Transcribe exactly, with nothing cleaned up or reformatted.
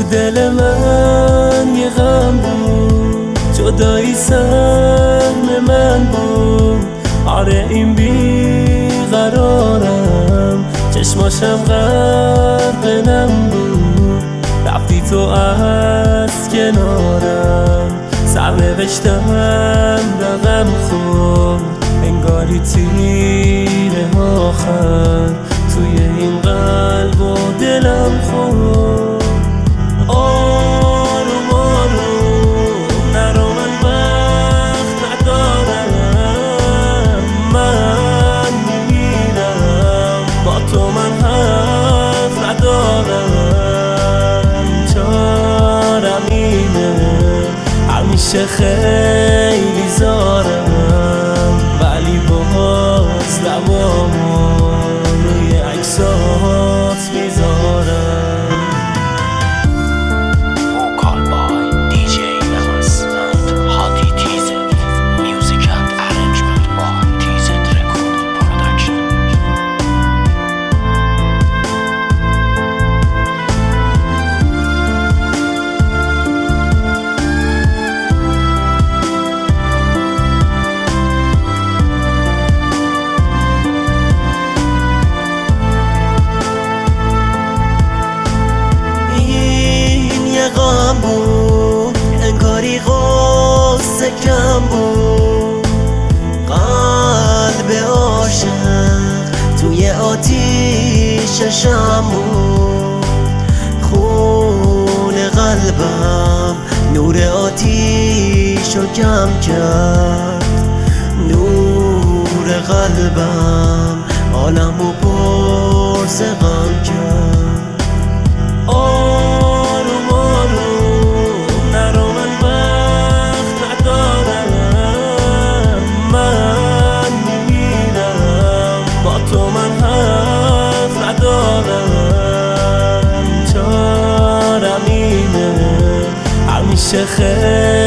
دل من یه غم بود، جدایی سهم من بود. آره این بیقرارم، چشماشم غرق نم بود. رفتی تو از کنارم، سرنوشتم رقم خورد. انگاری تیره آخر توی این قلب و دلم خورد. آروم آروم نرو، من وقت ندارم. من میمیرم با تو، من حرف ندارم. چارم اینه، همیشه خیلی زارم، ولی باز لبامو روی عکسات میذارم. غم بود، انگاری غصه کم بود. قلب عاشق توی آتیششم بود. خون قلبم نور آتیشو کم کرد. نور قلبم عالمو پر ز غم کرد. همیشه خیلی